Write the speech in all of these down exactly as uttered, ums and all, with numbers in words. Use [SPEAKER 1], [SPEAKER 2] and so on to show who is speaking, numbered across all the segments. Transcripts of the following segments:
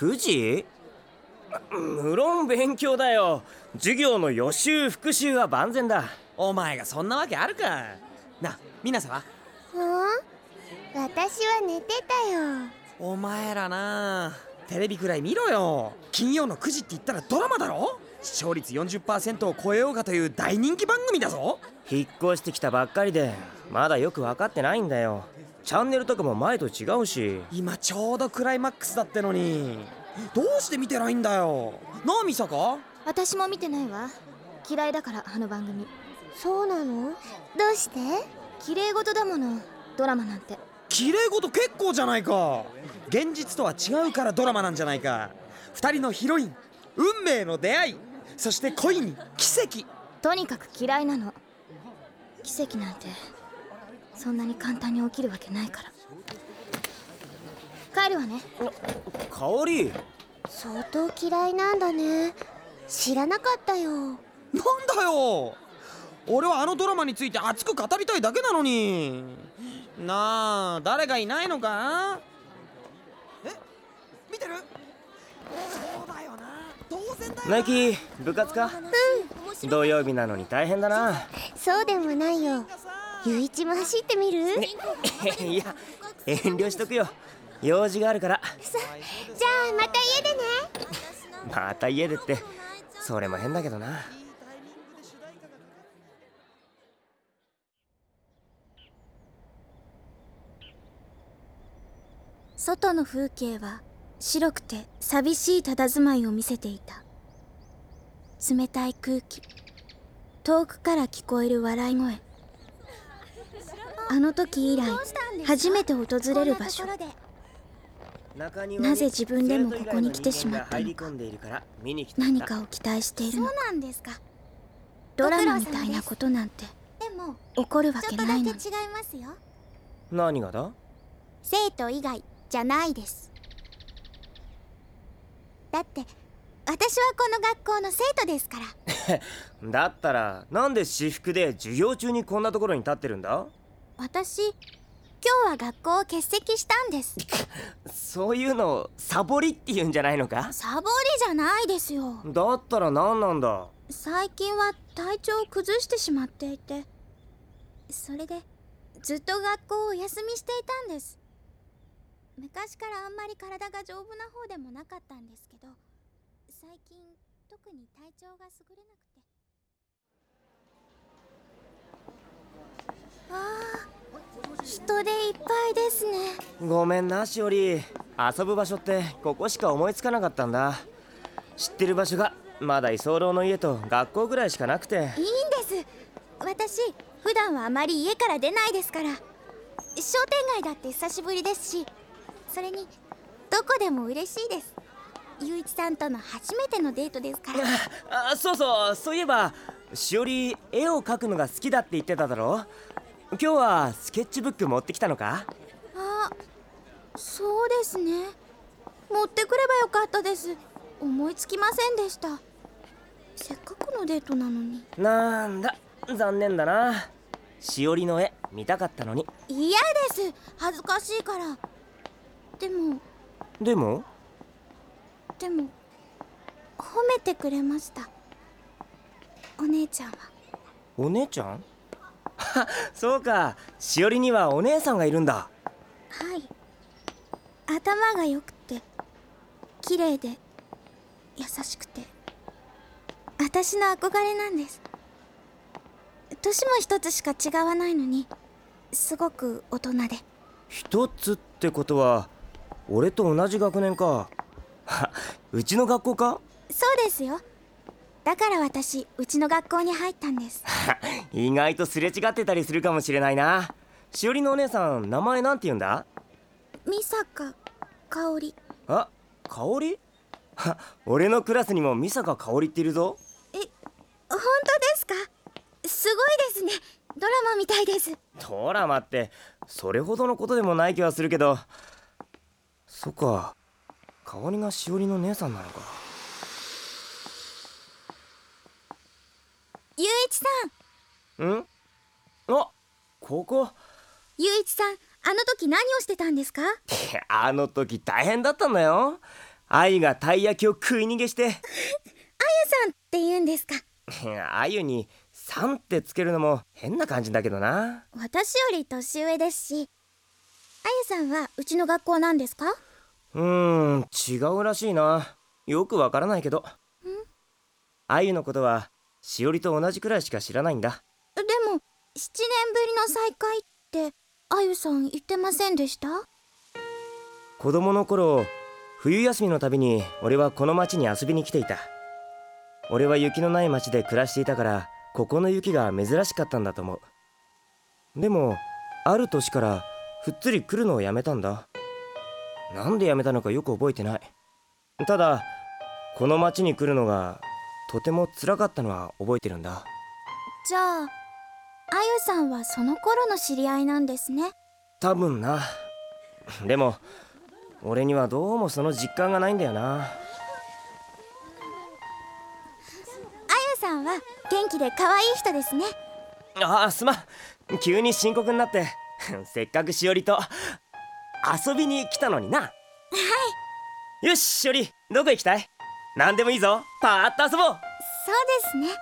[SPEAKER 1] くじ？無論勉強だよ。授業の予習復習は万全だ。
[SPEAKER 2] お前がそんなわけあるか。な、みなさは？
[SPEAKER 3] うん？私は寝てたよ。
[SPEAKER 2] お前らな、テレビくらい見ろよ。金曜のくじって言ったらドラマだろ。視聴率 よんじゅっパーセント を超えようかという大人気番組だぞ。
[SPEAKER 1] 引っ越してきたばっかりでまだよく分かってないんだよ。チャンネルとかも前と違うし。
[SPEAKER 2] 今ちょうどクライマックスだってのにどうして見てないんだよ。なあミサカ？
[SPEAKER 4] 私も見てないわ。嫌いだから、あの番組。
[SPEAKER 3] そうなの？どうして？
[SPEAKER 4] 綺麗事だもの、ドラマなんて。
[SPEAKER 2] 綺麗事結構じゃないか。現実とは違うからドラマなんじゃないか。二人のヒロイン、運命の出会い、そして恋に奇跡。
[SPEAKER 4] とにかく嫌いなの。奇跡なんてそんなに簡単に起きるわけないから。帰るわね。
[SPEAKER 1] 香り、
[SPEAKER 3] 相当嫌いなんだね。知らなかったよ。
[SPEAKER 2] なんだよ、俺はあのドラマについて熱く語りたいだけなのに。なあ、誰がいないのか？え、見てる？そうだよな、当然だよな。
[SPEAKER 1] ナイキ部活か？うん、土曜日なのに大変だな。
[SPEAKER 3] そうでもないよ。ゆういちも走ってみる？
[SPEAKER 1] いや、遠慮しとくよ。用事があるから。
[SPEAKER 3] さ、じゃあまた家でね。
[SPEAKER 1] また家でってそれも変だけどな。
[SPEAKER 4] 外の風景は白くて寂しい佇まいを見せていた。冷たい空気、遠くから聞こえる笑い声。あの時以来初めて訪れる場所。なぜ自分でもここに来てしまったのか。何かを期待しているのか。
[SPEAKER 3] そうなんですか。
[SPEAKER 4] ドラマみたいなことなんて
[SPEAKER 3] でも
[SPEAKER 4] 起こるわ
[SPEAKER 3] ちょ
[SPEAKER 4] けないのに。
[SPEAKER 3] っとだけ違いますよ。
[SPEAKER 1] 何がだ？
[SPEAKER 3] 生徒以外じゃないです。だって私はこの学校の生徒ですから。
[SPEAKER 1] だったらなんで私服で授業中にこんなところに立ってるんだ？
[SPEAKER 3] 私、今日は学校を欠席したんです。
[SPEAKER 1] そういうのをサボりって言うんじゃないのか？
[SPEAKER 3] サボりじゃないですよ。
[SPEAKER 1] だったら何なんだ？
[SPEAKER 4] 最近は体調を崩してしまっていて、それでずっと学校をお休みしていたんです。昔からあんまり体が丈夫な方でもなかったんですけど、最近特に体調が優れなくて。
[SPEAKER 3] ああ、人でいっぱいですね。
[SPEAKER 1] ごめんなしおり、遊ぶ場所ってここしか思いつかなかったんだ。知ってる場所がまだ居候の家と学校ぐらいしかなくて。
[SPEAKER 3] いいんです。私普段はあまり家から出ないですから。商店街だって久しぶりですし、それにどこでも嬉しいです。ゆういちさんとの初めてのデートですから。
[SPEAKER 1] あ、そうそう、そういえばしおり絵を描くのが好きだって言ってただろ。今日はスケッチブック持ってきたのか？
[SPEAKER 4] あ、そうですね。持ってくればよかったです。思いつきませんでした。せっかくのデートなのに。
[SPEAKER 1] なんだ、残念だな。しおりの絵見たかったのに。
[SPEAKER 3] 嫌です。恥ずかしいから。
[SPEAKER 4] でも
[SPEAKER 1] でも
[SPEAKER 4] でも褒めてくれました、お姉ちゃんは。
[SPEAKER 1] お姉ちゃん？そうか、しおりにはお姉さんがいるんだ。
[SPEAKER 4] はい。頭が良くて綺麗で優しくて私の憧れなんです。年も一つしか違わないのにすごく大人で。
[SPEAKER 1] 一つってことは俺と同じ学年か。うちの学校か？
[SPEAKER 4] そうですよ。だから私うちの学校に入ったんです。
[SPEAKER 1] 意外とすれ違ってたりするかもしれないな。しおりのお姉さん、名前なんて言うんだ？
[SPEAKER 4] 美坂かおり。
[SPEAKER 1] あ、かおり？俺のクラスにも美坂かおりっているぞ。
[SPEAKER 4] え、本当ですか？すごいですね。ドラマみたいです。
[SPEAKER 1] ドラマってそれほどのことでもない気はするけど。そっか、かおりがしおりの姉さんなのか。
[SPEAKER 3] ゆういちさん。
[SPEAKER 1] ん？あ、ここ。
[SPEAKER 4] ゆういちさん、あの時何をしてたんですか？
[SPEAKER 1] あの時大変だったんだよ。 あゆがたい焼きを食い逃げして。
[SPEAKER 4] あゆさんって言うんですか？
[SPEAKER 1] あゆにさんってつけるのも変な感じだけどな。
[SPEAKER 4] 私より年上ですし。あゆさんはうちの学校なんですか？
[SPEAKER 1] うーん、違うらしいな。よくわからないけど。あゆのことはしおりと同じくらいしか知らないんだ。
[SPEAKER 4] でもななねんぶりの再会ってあゆさん言ってませんでした？
[SPEAKER 1] 子供の頃、冬休みのたびに俺はこの町に遊びに来ていた。俺は雪のない町で暮らしていたから、ここの雪が珍しかったんだと思う。でもある年からふっつり来るのをやめたんだ。なんでやめたのかよく覚えてない。ただこの町に来るのがとても辛かったのは覚えてるんだ。
[SPEAKER 4] じゃああゆさんはその頃の知り合いなんですね。
[SPEAKER 1] 多分な。でも俺にはどうもその実感がないんだよな。
[SPEAKER 4] あゆさんは元気で可愛い人ですね。
[SPEAKER 1] ああ、すまん。急に深刻になってせっかくしおりと遊びに来たのにな。はい。よし、しおり、どこ行きたい？何でもいいぞ。パーッと遊ぼう。
[SPEAKER 4] そうですね。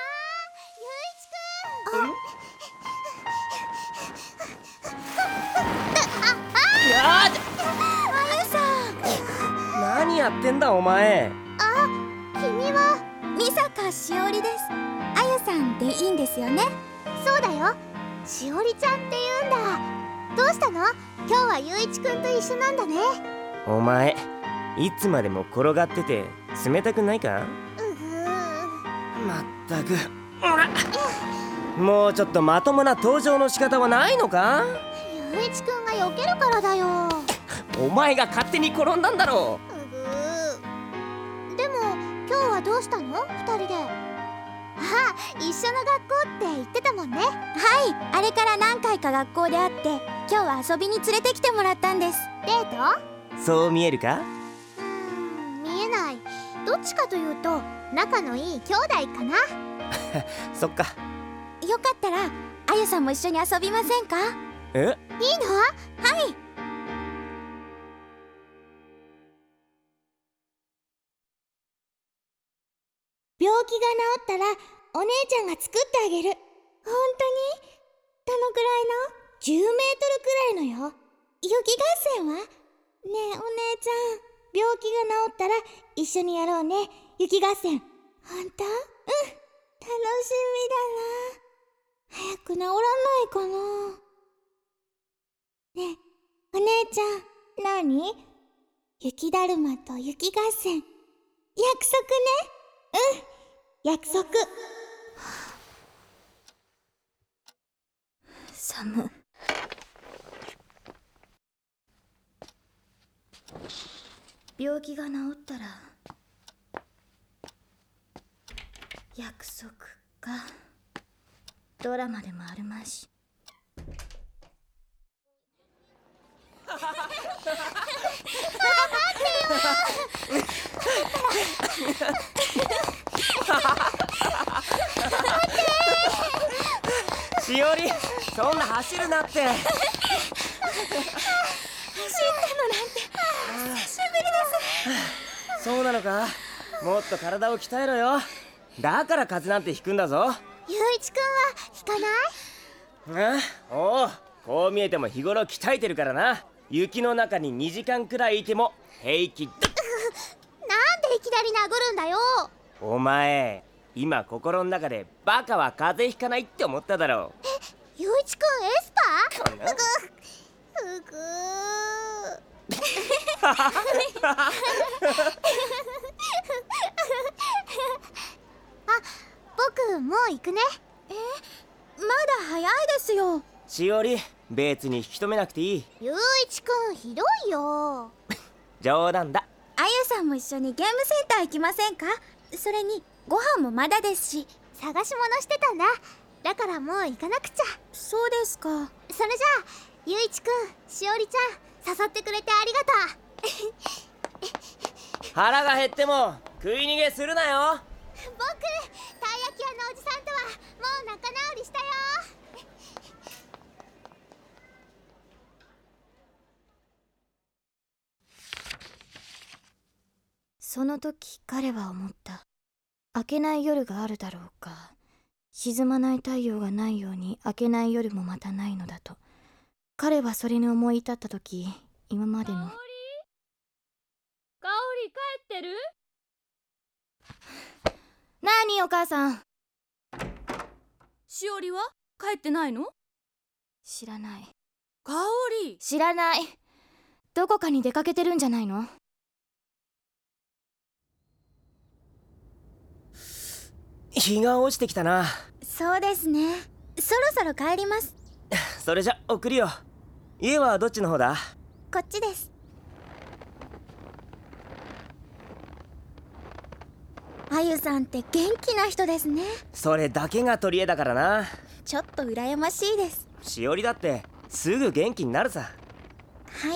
[SPEAKER 1] ああ、
[SPEAKER 4] あゆさん。
[SPEAKER 1] 何やってんだお前。
[SPEAKER 3] 君は
[SPEAKER 4] 美坂しおりです。あゆさんでいいんですよね。
[SPEAKER 3] そうだよ。しおりちゃんって言うんだ。どうしたの？今日はゆういちくんと一緒なんだね。
[SPEAKER 1] お前いつまでも転がってて冷たくないか？
[SPEAKER 3] うふー。
[SPEAKER 1] まったく。もうちょっとまともな登場の仕方はないのか？
[SPEAKER 3] ゆういちくんが避けるからだよ。
[SPEAKER 1] お前が勝手に転んだんだろ
[SPEAKER 3] うふー。でも今日はどうしたの？ふたりで。あ、一緒の学校って言ってたもんね。
[SPEAKER 4] はい、あれから何回か学校で会って今日は遊びに連れてきてもらったんです。
[SPEAKER 3] デート？
[SPEAKER 1] う。そう見えるか？
[SPEAKER 3] うーん、見えない。どっちかというと仲のいい兄弟かな。
[SPEAKER 1] そっか。
[SPEAKER 4] よかったらあゆさんも一緒に遊びませんか？
[SPEAKER 1] え？
[SPEAKER 3] いいの？
[SPEAKER 4] はい。
[SPEAKER 3] 病気が治ったらお姉ちゃんが作ってあげる。本当に？どのくらいの？じゅうメートルくらいのよ。雪合戦は？ねえお姉ちゃん、病気が治ったら一緒にやろうね、雪合戦。本当？うん、楽しみだな。早く治らないかな。ねえお姉ちゃん、何？雪だるまと雪合戦、約束ね。うん、約束。
[SPEAKER 4] 寒。病気が治ったら約束か。ドラマでもあるまし。
[SPEAKER 1] しおり、そんな走るなって。
[SPEAKER 4] 走ったのなんて久しぶりです。
[SPEAKER 1] そうなのか？もっと体を鍛えろよ。だから風邪なんてひくんだぞ。
[SPEAKER 3] ゆういちくんは引かない？
[SPEAKER 1] ああ、おお、こう見えても日頃鍛えてるからな。雪の中ににじかんくらいいても平気だ。
[SPEAKER 3] なんでいきなり殴るんだよ。
[SPEAKER 1] お前今心の中でバカは風邪ひかないって思っただろう。
[SPEAKER 3] え、ゆういちくんエスパー？
[SPEAKER 1] こんな
[SPEAKER 3] うぐうぐあ、僕もう行くね。
[SPEAKER 4] え、まだ早いですよ。
[SPEAKER 1] しおり、別に引き止めなくていい。
[SPEAKER 3] ゆういちくんひどいよ。
[SPEAKER 1] 冗談だ。
[SPEAKER 4] あゆさんも一緒にゲームセンター行きませんか？それにご飯もまだですし。
[SPEAKER 3] 探し物してたんだ。だからもう行かなくちゃ。
[SPEAKER 4] そうですか。
[SPEAKER 3] それじゃあゆういちくん、しおりちゃん、誘ってくれてありがとう。
[SPEAKER 1] 腹が減っても食い逃げするなよ。
[SPEAKER 3] 僕、たい焼き屋のおじさんとはもう仲直りしたよ。
[SPEAKER 4] その時彼は思った。明けない夜があるだろうか。沈まない太陽がないように明けない夜もまたないのだと。彼はそれに思い至った時、今までの
[SPEAKER 5] 香り帰ってる？
[SPEAKER 4] 何お母さん。
[SPEAKER 5] しおりは帰ってないの？
[SPEAKER 4] 知らない。
[SPEAKER 5] 香り
[SPEAKER 4] 知らない。どこかに出かけてるんじゃないの？
[SPEAKER 1] 日が落ちてきたな。
[SPEAKER 3] そうですね。そろそろ帰ります。
[SPEAKER 1] それじゃ送るよ。家はどっちの方だ？
[SPEAKER 3] こっちです。あゆさんって元気な人ですね。
[SPEAKER 1] それだけが取り柄だからな。
[SPEAKER 3] ちょっと羨ましいです。
[SPEAKER 1] しおりだってすぐ元気になるさ。
[SPEAKER 3] はい。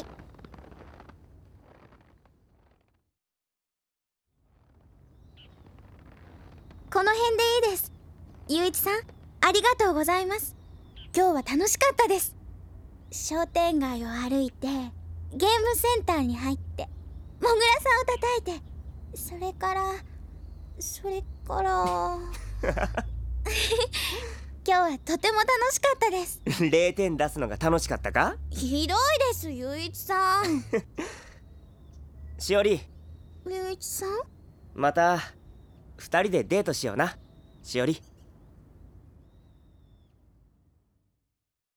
[SPEAKER 3] この辺でいいです。ゆういちさん、ありがとうございます。今日は楽しかったです。商店街を歩いて、ゲームセンターに入って、もぐらさんを叩いて、それからそれから今日はとても楽しかったです。
[SPEAKER 1] れいてん出すのが楽しかったか？
[SPEAKER 3] ひどいです、ゆういちさん。
[SPEAKER 1] しおり、
[SPEAKER 3] ゆういちさん、
[SPEAKER 1] また二人でデートしような。しおり。